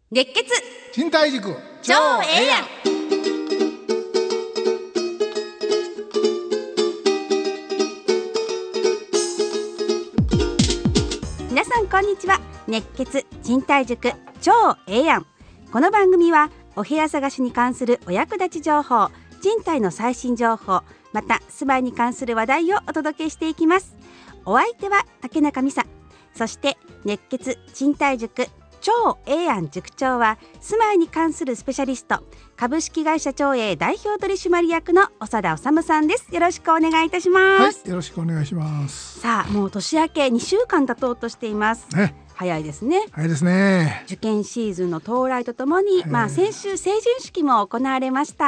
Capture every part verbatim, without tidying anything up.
熱血賃貸塾超ええやん。皆さんこんにちは。熱血賃貸塾超ええやん。この番組はお部屋探しに関するお役立ち情報、賃貸の最新情報、また住まいに関する話題をお届けしていきます。お相手は竹中美沙、そして熱血賃貸塾超ええやん塾長は住まいに関するスペシャリスト、株式会社超え代表取締役の長田治さんです。よろしくお願いいたします。 はい、よろしくお願いします。 さあ、もう年明けにしゅうかん経とうとしています、ね、早いですね。 早いですね。 受験シーズンの到来とともに、まあ、先週成人式も行われました。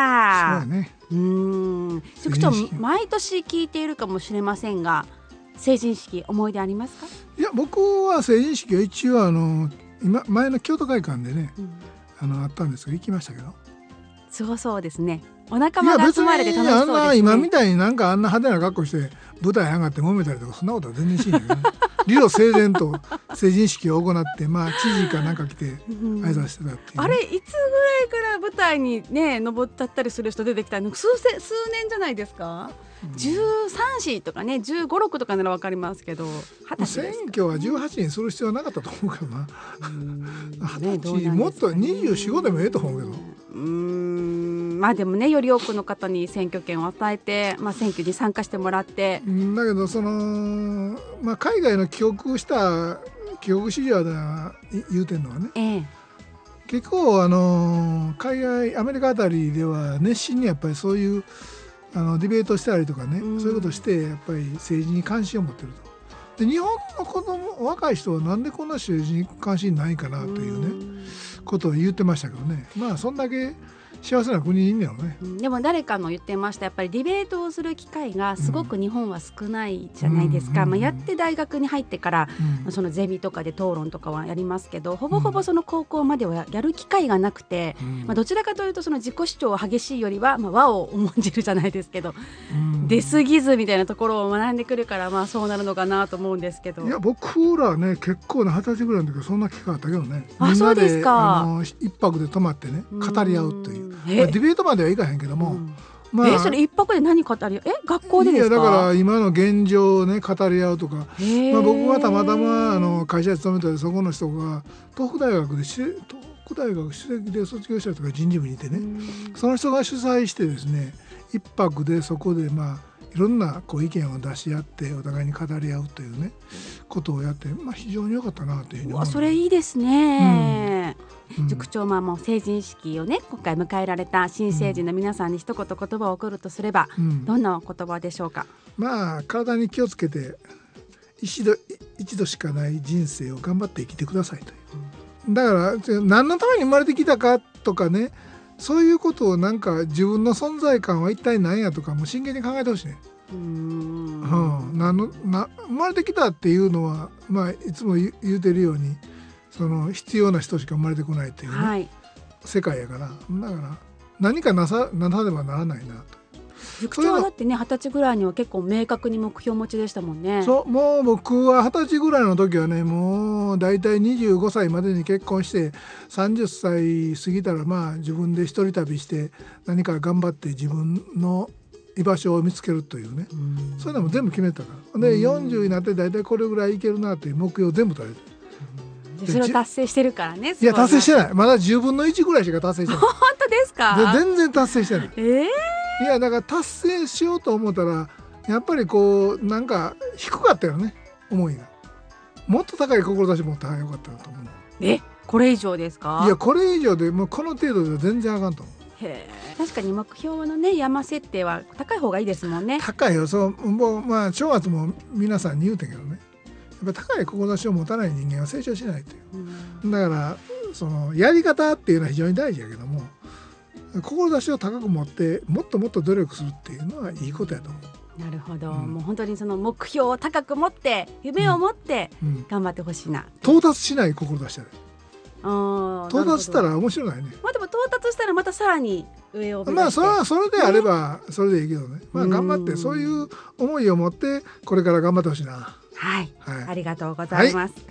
そうだね。 うーん、塾長毎年聞いているかもしれませんが、成人式思い出ありますか？ いや、僕は成人式は一応あの今前の京都会館でね、うん、あのあったんですけど行きましたけど、 すごそうですね。お仲間が集まれて楽しそうですね。 あんな今みたいになんかあんな派手な格好して舞台上がって揉めたりとかそんなことは全然しないけど、ね、理路整然と成人式を行って、まあ知事かなんか来て挨拶してたっていう、ね、 あれいつぐらいから舞台にね登っちゃったりする人出てきたの？数せ数年じゃないですか？じゅうさんしとかね、じゅうご、ろくとかなら分かりますけど、 選挙はじゅうはちにする必要はなかったと思うけどな。はたち、 ね、 もっとにじゅうよん、ごでもええと思うけど、 うーん、まあでもね、より多くの方に選挙権を与えて、まあ、選挙に参加してもらって、 だけどその、まあ、海外の帰国した帰国子女が言うてるのはね、ええ、結構あの海外アメリカあたりでは熱心にやっぱりそういうあのディベートしたりとかね、うん、そういうことしてやっぱり政治に関心を持ってると。で、日本の子供若い人はなんでこんな政治に関心ないかなというね、うん、ことを言ってましたけどね。まあそんだけ幸せな国にいんだよね、うん、 でも誰かも言ってました。やっぱりディベートをする機会がすごく日本は少ないじゃないですか、うん、まあ、やって大学に入ってから、うん、そのゼミとかで討論とかはやりますけど、ほぼほぼその高校まではやる機会がなくて、うん、まあ、どちらかというとその自己主張は激しいよりは、まあ、和を重んじるじゃないですけど、うん、出過ぎずみたいなところを学んでくるから、まあ、そうなるのかなと思うんですけど。 いや、僕らね結構なはたちぐらいの時はそんな機会あったけどね。 あ、 みんなで、 そうですか。 あの一泊で泊まってね語り合うという、まあ、ディベートまではいかへんけども、うん、 まあ、えそれ一泊で何語り合う？え学校でですか？ いや、だから今の現状をね語り合うとか、まあ、僕はたまたまあの会社に勤めてて、そこの人が東北大学で東北大学首席で卒業した人が人事部にいてね、その人が主催してですね、一泊でそこでまあいろんなこう意見を出し合ってお互いに語り合うというねことをやって、まあ、非常に良かったなというふうに思う。 それいいですね、うん、塾長、まあ、もう成人式をね今回迎えられた新成人の皆さんに一言言葉を送るとすれば、うん、どんな言葉でしょうか？ まあ体に気をつけて一度一度しかない人生を頑張って生きてくださいという、うん、だから何のために生まれてきたかとかね、そういうことをなんか自分の存在感は一体何やとかもう真剣に考えてほしいね。うーん、うん、なのな生まれてきたっていうのは、まあ、いつも言うてるようにその必要な人しか生まれてこないっていう、ね、はい、世界やから、だから何かなさなさねばならないなと。 塾長だってね、二十歳ぐらいには結構明確に目標持ちでしたもんね。 そう、もう僕は二十歳ぐらいの時はね、もうだいたいにじゅうごさいまでに結婚してさんじゅっさい過ぎたらまあ自分で一人旅して何か頑張って自分の居場所を見つけるというね、うそういうのも全部決めたからで、よんじゅうになってだいたいこれぐらいいけるなという目標を全部立てて、 それを達成してるからね。 いや達成してない、まだじゅうぶんのいちぐらいしか達成してない。 本当ですか？ 全然達成してない、 えー、 いやだから達成しようと思ったらやっぱりこうなんか低かったよね、思いが。もっと高い志持ったらよかったなと思う。 え、これ以上ですか？ いや、これ以上でもうこの程度では全然あかんと思う。 へー、確かに目標のね山設定は高い方がいいですもんね。 高いよ。そうもう、まあ正月も皆さんに言うてんけどね、やっぱ高い志を持たない人間は成長しないという、うん、だからそのやり方っていうのは非常に大事やけども、志を高く持ってもっともっと努力するっていうのはいいことやと思う。 なるほど、うん、もう本当にその目標を高く持って夢を持って頑張ってほしいな、 うんうん、到達しない志だね。あ、到達したら面白ないね。 まあ、でも到達したらまたさらに上を目指して、 まあそれはそれであればそれでいいけどね、まあ、頑張ってそういう思いを持ってこれから頑張ってほしいな。 はい、はい、ありがとうございます、はい。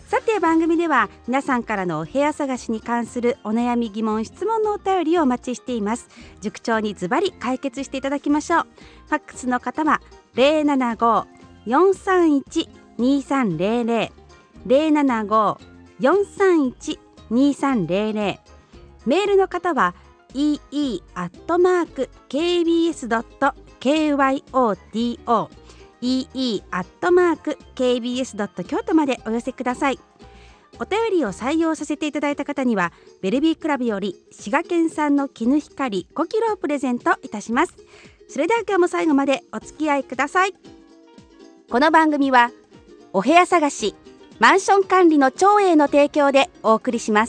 さて番組では皆さんからのお部屋探しに関するお悩み疑問質問のお便りをお待ちしています。塾長にズバリ解決していただきましょう。ファックスの方は ゼロななご よんさんいち にさんゼロゼロ ゼロななご よんさんいち にさんゼロゼロ、メールの方は イーイー アットマーク ケービーエス ドット ケーワイオーティーオー イーイー アットマーク ケービーエス ドット 京都までお寄せください。お便りを採用させていただいた方にはベルビークラブより滋賀県産の絹光ごキロをプレゼントいたします。それでは今日も最後までお付き合いください。この番組はお部屋探しマンション管理の長英の提供でお送りします。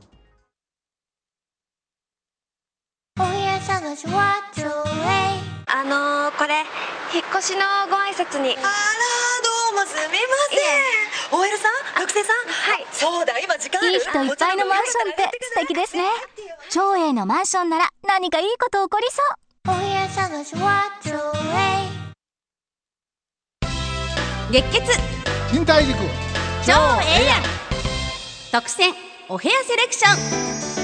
お部屋探しは長英。 あのー、これ引っ越しのご挨拶に。 あら、どうもすみません。 オーエル さん、学生さん。 はい。 そうだ、今時間ある。 いい人いっぱいのマンションって素敵ですね。長英のマンションなら何かいいこと起こりそう。お部屋探しは長英。 熱血賃貸塾超ええやん特選お部屋セレクション。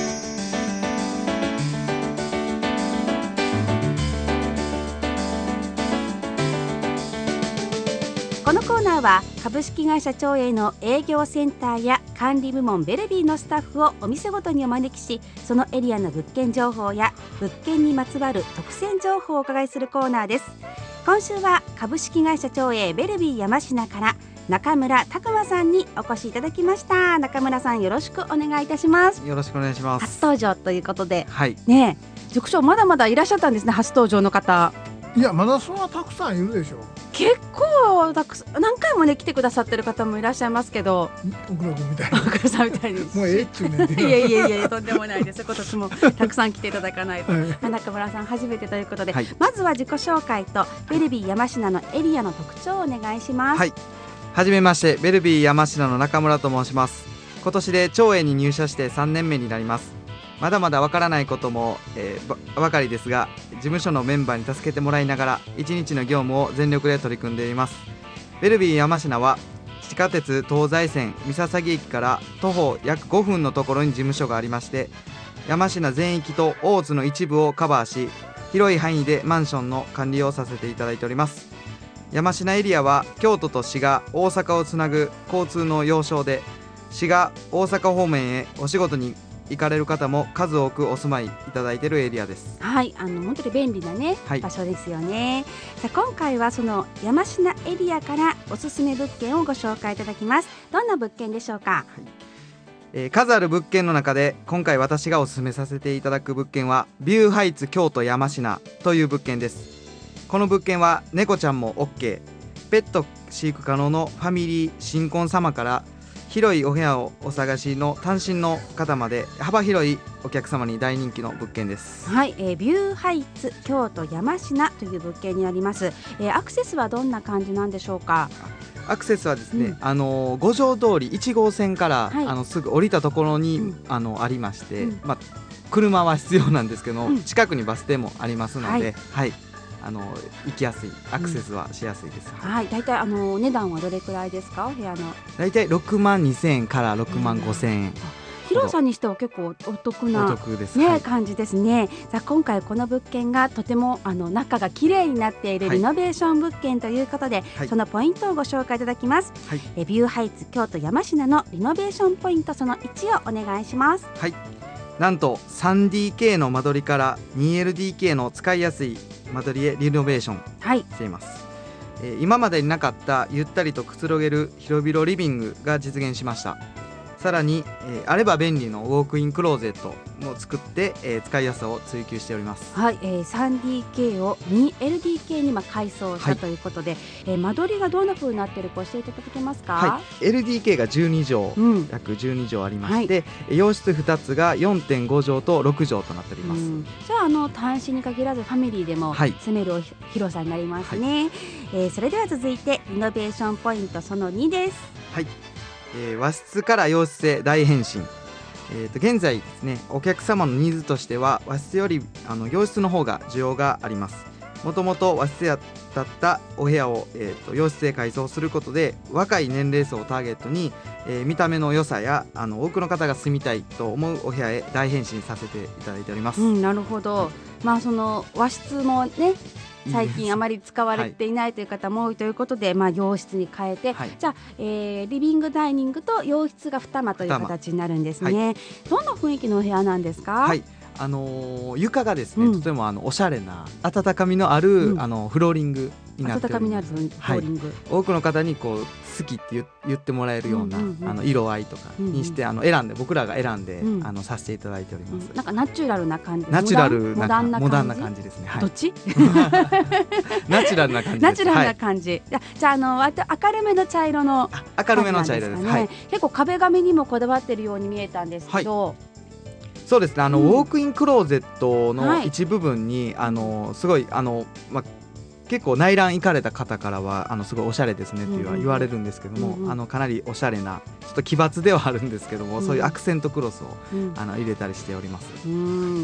このコーナーは株式会社長英の営業センターや管理部門ベルビーのスタッフをお店ごとにお招きし、そのエリアの物件情報や物件にまつわる特選情報をお伺いするコーナーです。今週は株式会社長英ベルビー山科から中村拓馬さんにお越しいただきました。中村さん、よろしくお願いいたします。 よろしくお願いします。 初登場ということで、 はいねえ、塾長まだまだいらっしゃったんですね、初登場の方。 いやまだそんなたくさんいるでしょ。 結構たくさん何回もね来てくださってる方もいらっしゃいますけど、 奥野君みたいな奥野さんみたいにもうええっちゅうねんいやいやいやとんでもないです。今年もたくさん来ていただかないと、 はい中村さん初めてということで、 はい、 まずは自己紹介とベルビー山科のエリアの特徴をお願いします。 はい、はじめまして、ベルビー山科の中村と申します。今年で長英に入社してさんねんめになります。まだまだわからないことも、えー、ば, ばかりですが、事務所のメンバーに助けてもらいながら一日の業務を全力で取り組んでいます。ベルビー山科は地下鉄東西線三笹駅から徒歩約ごふんのところに事務所がありまして、山科全域と大津の一部をカバーし、広い範囲でマンションの管理をさせていただいております。山科エリアは京都と滋賀、大阪をつなぐ交通の要衝で、滋賀、大阪方面へお仕事に行かれる方も数多くお住まいいただいているエリアです。 はい、あの本当に便利なね、 はい、 場所ですよね。さあ今回はその山科エリアからおすすめ物件をご紹介いただきます。どんな物件でしょうか。はい、 えー、数ある物件の中で今回私がおすすめさせていただく物件はビューハイツ京都山科という物件です。この物件は猫ちゃんも OK、 ペット飼育可能のファミリー新婚様から広いお部屋をお探しの単身の方まで幅広いお客様に大人気の物件です。 はい、えー、ビューハイツ京都山科という物件になります。えー、アクセスはどんな感じなんでしょうか。 アクセスはですね、 うん、 あの五条通りいち号線から、はい、あのすぐ降りたところに、うん、あのありまして、うん、まあ、車は必要なんですけど、うん、近くにバス停もありますので、はい、はい、あの行きやすい、アクセスはしやすいです。 うん、はい、だいたいあのお値段はどれくらいですか、お部屋の。 だいたいろくまんにせんえんからろくまんごせんえん、うん、 広さにしては結構お得な、 お得です、 ね、 はい、 感じですね。さあ今回この物件がとてもあの中が綺麗になっているリノベーション物件ということで、はい、そのポイントをご紹介いただきます。はい、えビューハイツ京都山科のリノベーションポイントそのいちをお願いします。 はい、なんと スリーディーケー の間取りから ツーエルディーケー の使いやすい間取りへリノベーションしています。はい、えー、今までになかったゆったりとくつろげる広々リビングが実現しました。さらに、えー、あれば便利のウォークインクローゼットも作って、えー、使いやすさを追求しております。 はい、えー、スリーディーケー を ツーエルディーケー にま改装した、はい、ということで、えー、間取りがどんな風になっているか教えていただけますか。 はい、エルディーケー がじゅうにじょう、うん、約じゅうにじょうありまして、はい、洋室ふたつが よんてんごじょうとろくじょうとなっております。うん、 じゃあ、あの単身に限らずファミリーでも住める広さになりますね。はい、えー、それでは続いてリノベーションポイントそのにです。 はい、えー、和室から洋室へ大変身。えー、と現在ですね、お客様のニーズとしては和室よりあの洋室の方が需要があります。もともと和室やったったお部屋を、えー、と洋室で改装することで若い年齢層をターゲットに、えー、見た目の良さやあの多くの方が住みたいと思うお部屋へ大変身させていただいております、 うん、なるほど、まあその和室もね最近あまり使われていないという方も多いということで、はい、まあ、洋室に変えて、はい、じゃあ、えー、リビングダイニングと洋室が二間という形になるんですね、はい、どんな雰囲気のお部屋なんですか？ はい、あのー、床がですね、うん、とてもあのおしゃれな温かみのある、うん、あのフローリングになっております。温かみのあるフローリング、はい、多くの方にこう好きって 言, 言ってもらえるような、うんうんうん、あの色合いとかにして、うんうん、あの選んで僕らが選んで、うん、あのさせていただいております、 うん、なんかナチュラルな感じ、 ナチュラルなモダンな感じ、 モダンな感じですね、はい、 どっちナチュラルな感じです。 ナチュラルな感じ、はい、じゃ, じゃあ、あのあと明るめの茶色の、ね、 明るめの茶色です、はい、 結構壁紙にもこだわってるように見えたんですけど、はい、 そうですね、あの、うん、ウォークインクローゼットの一部分に、はい、あのすごいあの、ま、結構内覧行かれた方からはあのすごいおしゃれですねって言われるんですけども、うんうん、あのかなりおしゃれなちょっと奇抜ではあるんですけども、うん、そういうアクセントクロスを、うん、あの入れたりしております、 うん、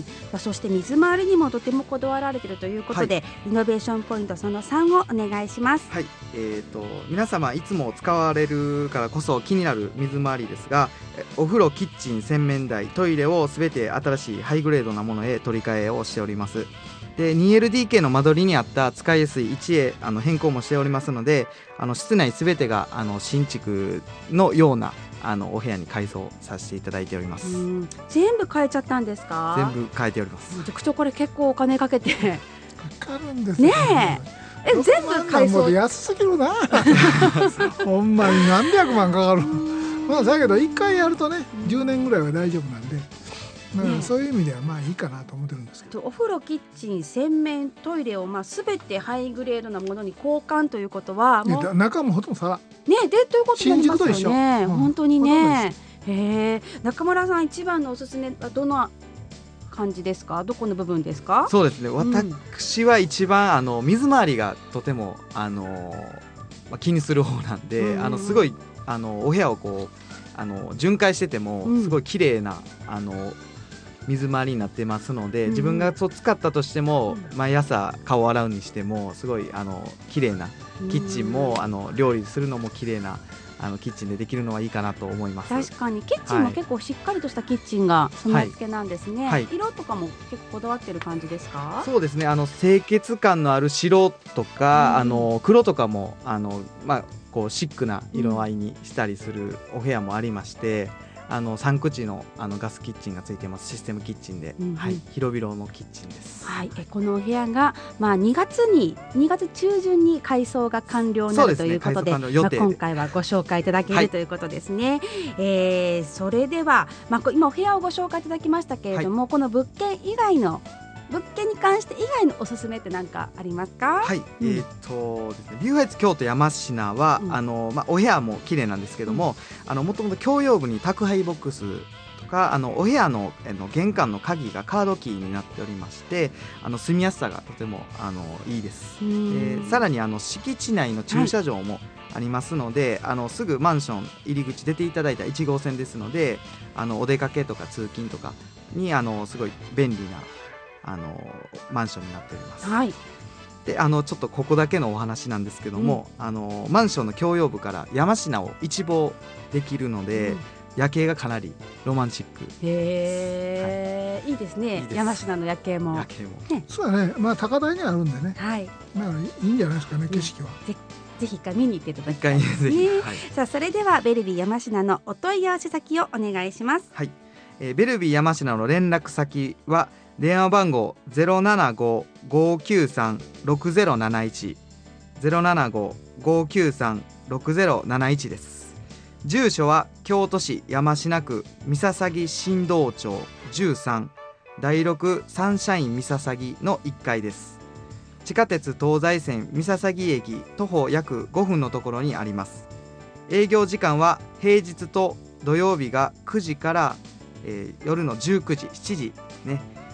そして水回りにもとてもこだわられているということで、はい、イノベーションポイントそのさんをお願いします。 はい、えーと、皆様いつも使われるからこそ気になる水回りですが、お風呂、キッチン、洗面台、トイレをすべて新しいハイグレードなものへ取り替えをしております。で ツーエルディーケー の間取りに合った使いやすい位置へあの変更もしておりますので、あの室内すべてがあの新築のようなあのお部屋に改装させていただいております。 うん、全部変えちゃったんですか？ 全部変えております。 めちゃくちゃこれ結構お金かけてかかるんですね。 ねえ、え全部改装安すぎるなほんまに何百万かかるまあだけどいっかいやるとねじゅうねんぐらいは大丈夫なんで、ね、そういう意味ではまあいいかなと思ってるんですけど、 お風呂、キッチン、洗面、トイレをまあ全てハイグレードなものに交換ということはもう、 ね、中もほとんどさらねでということになりますよね、うん、本当にね。へー、中村さん一番のおすすめはどの感じですか？どこの部分ですか？ そうですね、私は一番あの水回りがとてもあの、まあ、気にする方なんで、うん、あのすごいあのお部屋をこうあの巡回しててもすごい綺麗な、うん、あの水回りになってますので、うん、自分がそう使ったとしても、うん、毎朝顔を洗うにしてもすごいあの綺麗なキッチンも、うん、あの料理するのも綺麗なあのキッチンでできるのはいいかなと思います。 確かにキッチンも結構しっかりとしたキッチンが備え付けなんですね、はいはい、色とかも結構こだわってる感じですか？ そうですね、あの清潔感のある白とか、うん、あの黒とかもあの、まあ、こうシックな色合いにしたりするお部屋もありまして、うん、あのさん口の、あのガスキッチンがついてます。システムキッチンで、うんうん、はい、広々のキッチンです、 はい、えこのお部屋が、まあ、にがつににがつ中旬に改装が完了になるということ で, で、ね、まあ、今回はご紹介いただける、はい、ということですね、えー、それでは、まあ、今お部屋をご紹介いただきましたけれども、はい、この物件以外の物件に関して以外のおすすめって何かありますか？ はい、うん、えーとですね、ビューハイツ京都山科は、うん、あのまあ、お部屋も綺麗なんですけども、うん、あのもともと共用部に宅配ボックスとかあのお部屋 の, あの玄関の鍵がカードキーになっておりまして、あの住みやすさがとてもあのいいです。えー、さらにあの敷地内の駐車場もありますので、はい、あのすぐマンション入り口出ていただいたいち号線ですので、あのお出かけとか通勤とかにあのすごい便利なあのマンションになっております、はい、であのちょっとここだけのお話なんですけども、うん、あのマンションの共用部から山科を一望できるので、うん、夜景がかなりロマンチック。 へー、はい、いいですね。いいです、山科の夜景も、 夜景も、 ね、そうだね、まあ、高台にあるんでね、はい、だからいいんじゃないですかね、景色は、 うん、ぜ, ぜひ一回見に行っていただきたいですね、はい、さあそれではベルビー山科のお問い合わせ先をお願いします。 はい、えー、ベルビー山科の連絡先は電話番号 ゼロななご ごきゅうさん ろくゼロなないち ゼロななご ごきゅうさん ろくゼロなないちです。住所は京都市山科区三笹新道町じゅうさんだいろくサンシャイン三笹のいっかいです。地下鉄東西線三笹駅徒歩約ごふんのところにあります。営業時間は平日と土曜日がくじから、えー、夜のじゅうくじしちじね、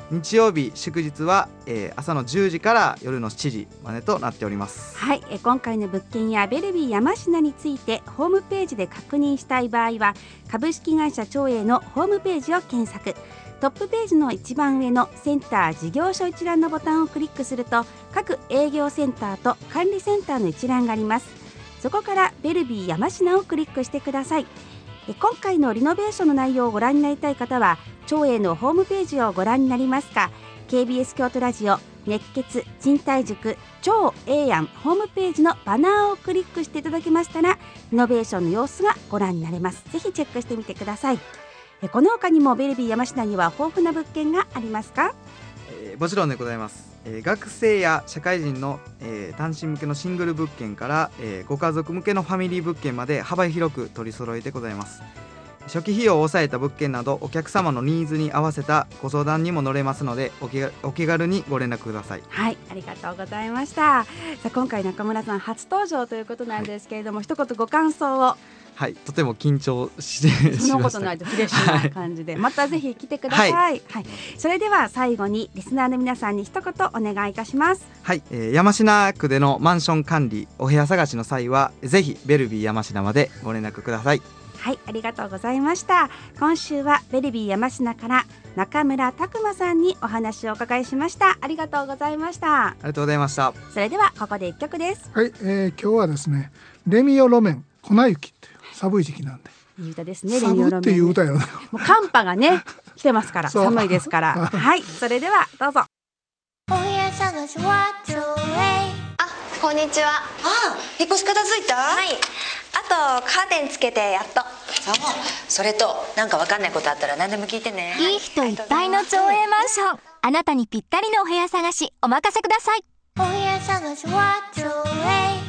日曜日祝日は、えー、朝のじゅうじから夜のしちじまでとなっております。 はい、え今回の物件やベルビー山科についてホームページで確認したい場合は株式会社長栄のホームページを検索。トップページの一番上のセンター事業所一覧のボタンをクリックすると各営業センターと管理センターの一覧があります。そこからベルビー山科をクリックしてください。今回のリノベーションの内容をご覧になりたい方は長栄のホームページをご覧になりますか ケービーエス 京都ラジオ熱血賃貸塾超栄養ホームページのバナーをクリックしていただきましたらリノベーションの様子がご覧になれます。ぜひチェックしてみてください。この他にもベルビー山科には豊富な物件がありますか？ えー、もちろんでございます。えー、学生や社会人の、えー、単身向けのシングル物件から、えー、ご家族向けのファミリー物件まで幅広く取り揃えてございます。初期費用を抑えた物件などお客様のニーズに合わせたご相談にも乗れますのでお気、お気軽にご連絡ください。 はい、ありがとうございました。さあ今回中村さん初登場ということなんですけれども、はい、一言ご感想を。 はい、とても緊張してしました。 そんなことないとフレッシュな感じで、はい、またぜひ来てください。はいはい、それでは最後にリスナーの皆さんに一言お願いいたします。 はい、えー、山科区でのマンション管理お部屋探しの際はぜひベルビー山科までご連絡ください。 はい、ありがとうございました。今週はベルビー山科から中村拓馬さんにお話をお伺いしました。ありがとうございました。 ありがとうございました。 それではここで一曲です。 はい、えー、今日はですねレミオロメン粉雪っていう寒い時期なんでいい歌ですね。 寒っていう歌よね。 もう寒波がね来てますから寒いですからはい、それではどうぞ。 お部屋探しは長栄。 あ、こんにちは。 ああ、引っ越し片付いた？ はい。あとカーテンつけてやっと。 そう、それとなんかわかんないことあったら何でも聞いてね。 いい人いっぱいの長栄マンション。あなたにぴったりのお部屋探しお任せください。お部屋探しは長栄。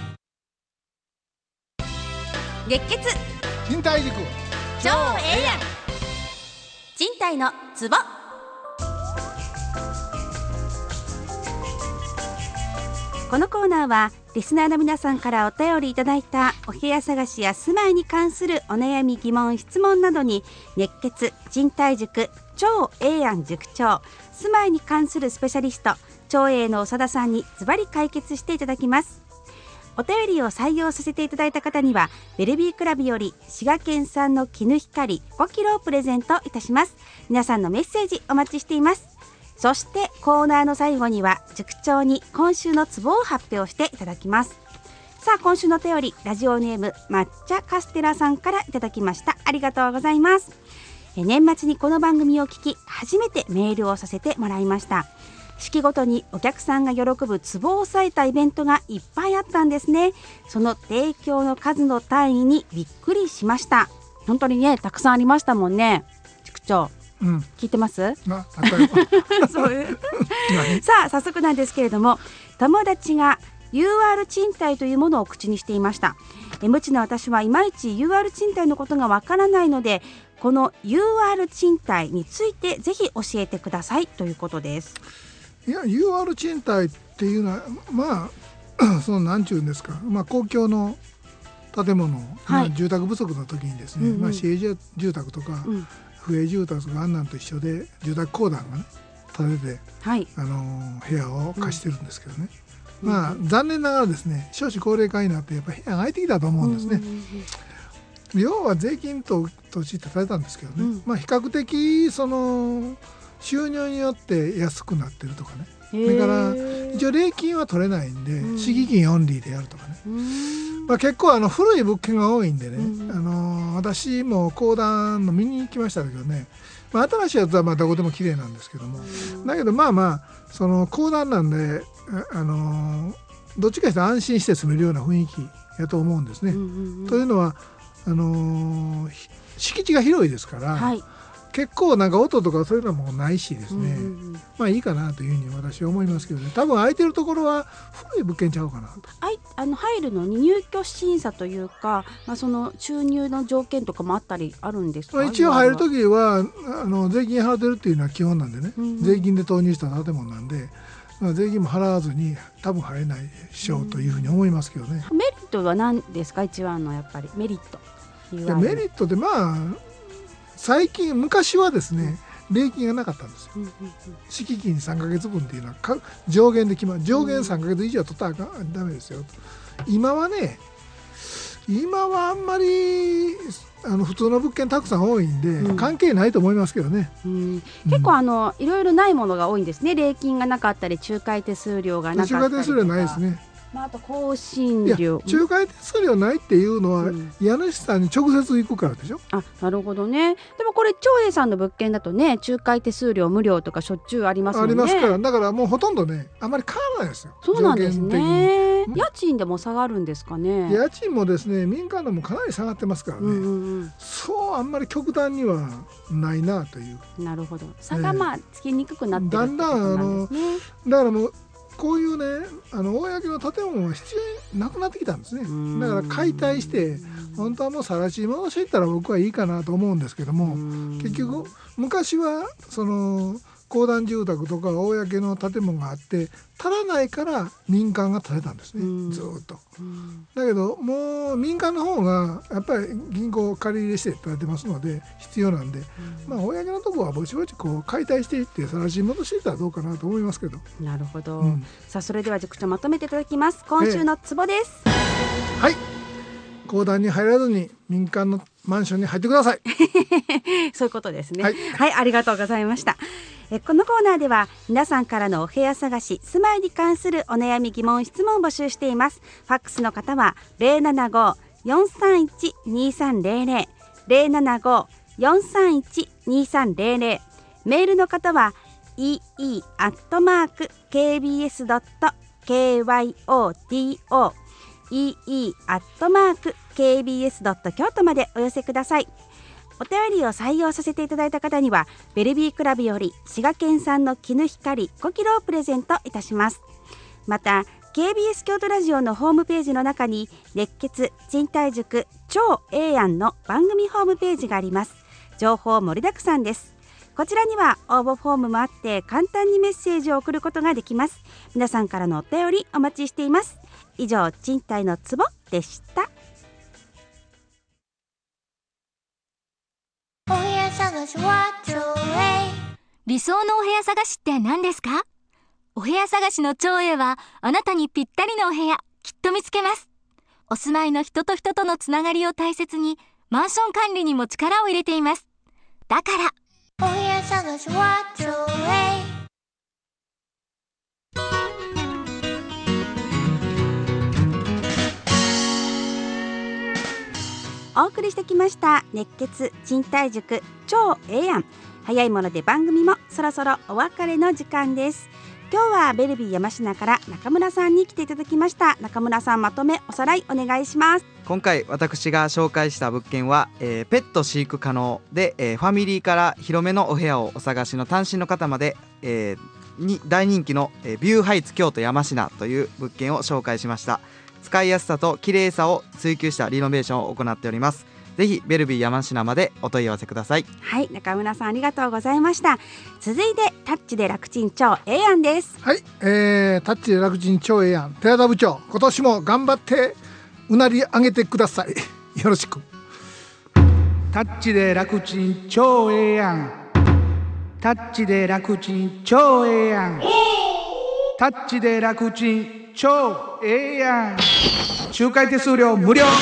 熱血賃貸塾超ええやん賃貸のツボ。このコーナーはリスナーの皆さんからお便りいただいたお部屋探しや住まいに関するお悩み疑問質問などに熱血賃貸塾超ええやん塾長住まいに関するスペシャリスト超えの長田さんにズバリ解決していただきます。お便りを採用させていただいた方にはベルビークラブより滋賀県産の絹光ごキロをプレゼントいたします。皆さんのメッセージお待ちしています。そしてコーナーの最後には塾長に今週のツボを発表していただきます。さあ今週のお便りラジオネーム抹茶カステラさんからいただきました。ありがとうございます。え年末にこの番組を聞き初めてメールをさせてもらいました。四季ごとにお客さんが喜ぶツボを抑えたイベントがいっぱいあったんですね。その提供の数の単位にびっくりしました。本当にねたくさんありましたもんね。塾長、うん、聞いてます？ な例えばそういうさあ早速なんですけれども友達が ユーアール 賃貸というものを口にしていました。え無知の私はいまいち ユーアール 賃貸のことがわからないのでこの ユーアール 賃貸についてぜひ教えてくださいということです。 いや ユーアール 賃貸っていうのはまあその何ちゅうんですか、まあ、公共の建物、はいまあ、住宅不足の時にですね、うんうんまあ、市営住宅とか、うん、府営住宅とかあんなんと一緒で住宅公団がね建てて、はいあのー、部屋を貸してるんですけどね、うんまあ、残念ながらですね少子高齢化になってやっぱ部屋が空いてきたと思うんですね、うんうんうん、要は税金と土地って建てたんですけどね、うんまあ、比較的その収入によって安くなってるとかねそれから一応礼金は取れないんで、うん、市議金オンリーでやるとかね、うんまあ、結構あの古い物件が多いんでね、うん、あの私も公団の見に行きましたけどね、まあ、新しいやつはまあどこでも綺麗なんですけども、うん、だけどまあまあその公団なんであ、あのどっちかというと安心して住めるような雰囲気やと思うんですね、うんうんうん、というのはあの敷地が広いですから、はい結構なんか音とかそういうのもないしですね、うんうんうん、まあいいかなというふうに私は思いますけどね。多分空いてるところは古い物件ちゃうかなと。 あいあの入るのに入居審査というか、まあ、その収入の条件とかもあったりあるんですか？ まあ、一応入るときはあの税金払ってるっていうのは基本なんでね、うんうん、税金で投入した建物なんで、まあ、税金も払わずに多分入れないでしょうというふうに思いますけどね、 うん、メリットは何ですか？一番のやっぱりメリット。 いやメリットでまあ最近昔はですね礼金がなかったんですよ。敷金さんかげつぶんっていうのは上限で決まる。上限さんかげつ以上取ったらダメですよ。今はね、今はあんまりあの普通の物件たくさん多いんで、うん、関係ないと思いますけどね。 うん、結構あの、うん、いろいろないものが多いんですね。礼金がなかったり仲介手数料がなかったりとか。 仲介手数料ないですね。 まあ、あと更新料。 仲介手数料ないっていうのは、うん、家主さんに直接行くからでしょ。 あ、なるほどね。でもこれ長栄さんの物件だとね、仲介手数料無料とかしょっちゅうありますもんね。 ありますから、だからもうほとんどね、あまり変わらないですよ。 そうなんですね。家賃でも下がるんですかね。 家賃もですね、民間のもかなり下がってますからね、うんうんうん、そうあんまり極端にはないなという。 なるほど。差がまあつきにくくなってるってことなんですね。 だんだんあのだからもうこういうね、あの公の建物は必要なくなってきたんですね。だから解体して本当はもう更地戻していったら僕はいいかなと思うんですけども、結局昔はその公団住宅とか公の建物があって足らないから民間が建てたんですね、ずっと。だけどもう民間の方がやっぱり銀行借り入れして建てますので必要なんで、まあ公のところはぼちぼちこう解体していって更地戻していったらどうかなと思いますけど。 なるほど、うん、さあそれでは塾長まとめていただきます。今週のツボです、 ええ、はい、公団に入らずに民間のマンションに入ってくださいそういうことですね。 はい、 はい、ありがとうございました。えこのコーナーでは皆さんからのお部屋探し、住まいに関するお悩み疑問質問を募集しています。ファックスの方は ゼロななご よんさんいち にさんゼロゼロ ゼロななご よんさんいち にさんゼロゼロ、メールの方は イーイー アットマーク ケービーエス ドット ケーワイオーティーオー イーイー アットマーク ケービーエス ドット 京都までお寄せください。お便りを採用させていただいた方にはベルビークラブより滋賀県産の絹光ごキロをプレゼントいたします。また ケービーエス 京都ラジオのホームページの中に熱血賃貸塾超 ええやんの番組ホームページがあります。情報盛りだくさんです。こちらには応募フォームもあって簡単にメッセージを送ることができます。皆さんからのお便りお待ちしています。以上、賃貸のツボでした。 お部屋探しはちょうえい。理想のお部屋探しって何ですか？お部屋探しのちょうえいはあなたにぴったりのお部屋きっと見つけます。お住まいの人と人とのつながりを大切にマンション管理にも力を入れています。だからお部屋探しはちょうえい。 お送りしてきました熱血賃貸塾超ええやん。早いもので番組もそろそろお別れの時間です。今日はベルビー山科から中村さんに来ていただきました。中村さん、まとめおさらいお願いします。 今回私が紹介した物件は、えー、ペット飼育可能で、えー、ファミリーから広めのお部屋をお探しの単身の方まで、えー、に大人気の、えー、ビューハイツ京都山科という物件を紹介しました。使いやすさと綺麗さを追求したリノベーションを行っております。ぜひベルビー山科までお問い合わせください。 はい、中村さんありがとうございました。続いてタッチで楽ちん超ええやんです。 はい、えー、タッチで楽ちん超ええやん、寺田部長、今年も頑張ってうなり上げてくださいよろしく。 タッチで楽ちん超ええやん、タッチで楽ちん超ええやん、タッチで楽ちん超ええやん、仲介手数料無料。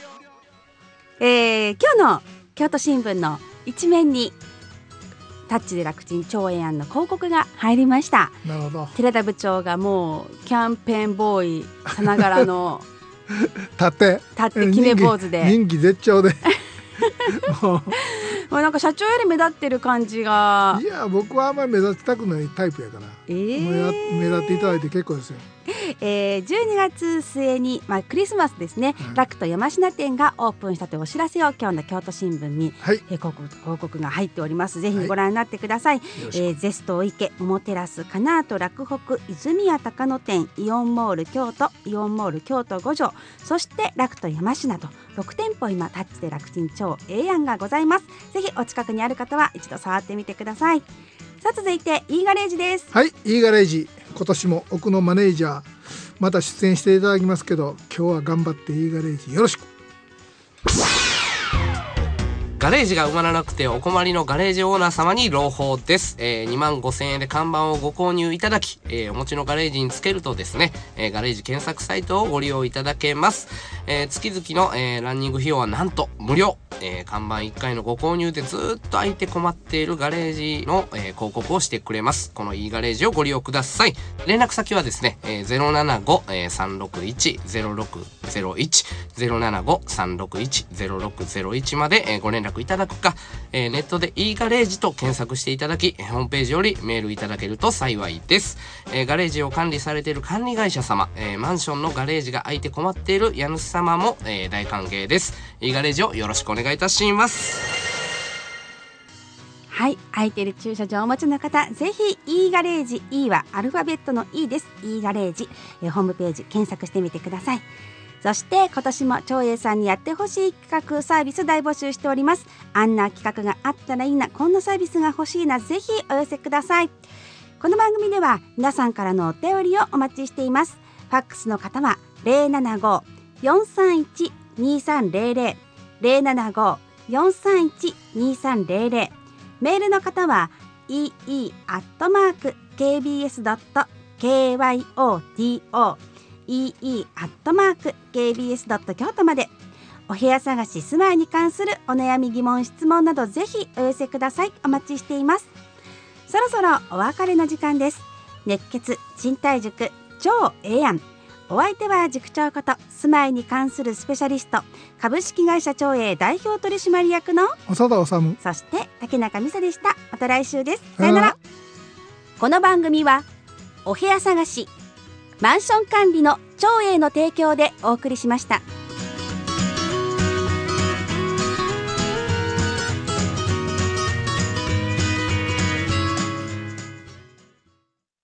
えー、今日の京都新聞の一面にタッチで楽ちん超ええやんの広告が入りました。 なるほど。 寺田部長がもうキャンペーンボーイさながらの立って立って決めポーズで人気絶頂でもうもうなんか社長より目立ってる感じが。 いや、僕はあんまり目立ちたくないタイプやから、 えー、 目立っていただいて結構ですよ。 えー、じゅうにがつ末に、まあ、クリスマスですね、うん、ラクト山科店がオープンしたというお知らせを今日の京都新聞に、はい、えー、広告、広告が入っております。ぜひご覧になってください。はい、えー、ゼストお池、桃テラス、カナート、洛北、泉谷高野店、イオンモール京都、イオンモール京都五条、そしてラクト山科とろく店舗今タッチで楽ちん超ええやんがございます。ぜひお近くにある方は一度触ってみてください。さあ続いて E ガレージです。 はい、 E ガレージ、今年も奥のマネージャーまた出演していただきますけど、今日は頑張って E ガレージよろしく。 ガレージが埋まらなくてお困りのガレージオーナー様に朗報です。えー、にまんごせんえんで看板をご購入いただき、えー、お持ちのガレージにつけるとですね、えー、ガレージ検索サイトをご利用いただけます。えー、月々の、えー、ランニング費用はなんと無料。えー、看板いっかいのご購入でずっと空いて困っているガレージの、えー、広告をしてくれます。このいいガレージをご利用ください。連絡先はですね、えー、ゼロななご さんろくいち ゼロろくゼロいち ゼロななご さんろくいち ゼロろくゼロいちまで、えー、ご連絡いただくか、えー、ネットでいいガレージと検索していただき、ホームページよりメールいただけると幸いです。えー、ガレージを管理されている管理会社様、えー、マンションのガレージが空いて困っている家主様も、えー、大歓迎です。いいガレージをよろしくお願いいたします。 はい、空いている駐車場をお持ちの方、ぜひ E ガレージ、 E はアルファベットの E です。 E ガレージ、えー、ホームページ検索してみてください。そして今年も長栄さんにやってほしい企画サービス大募集しております。あんな企画があったらいいな、こんなサービスが欲しいな、ぜひお寄せください。この番組では皆さんからのお便りをお待ちしています。ファックスの方は ゼロななご よんさんいち にさんゼロゼロ ゼロななご よんさんいち にさんゼロゼロ、メールの方は イーイー アットマーク ケービーエス ドット ケーワイオーティーオー イーイー アットマーク ケービーエス ドット 京都まで。お部屋探し、住まいに関するお悩み、疑問、質問などぜひお寄せください。お待ちしています。そろそろお別れの時間です。熱血賃貸塾超ええやん。お相手は塾長こと住まいに関するスペシャリスト、株式会社長栄代表取締役の長田治、 そして竹中美沙でした。また来週です。さよなら。この番組はお部屋探し、マンション管理の長栄の提供でお送りしました。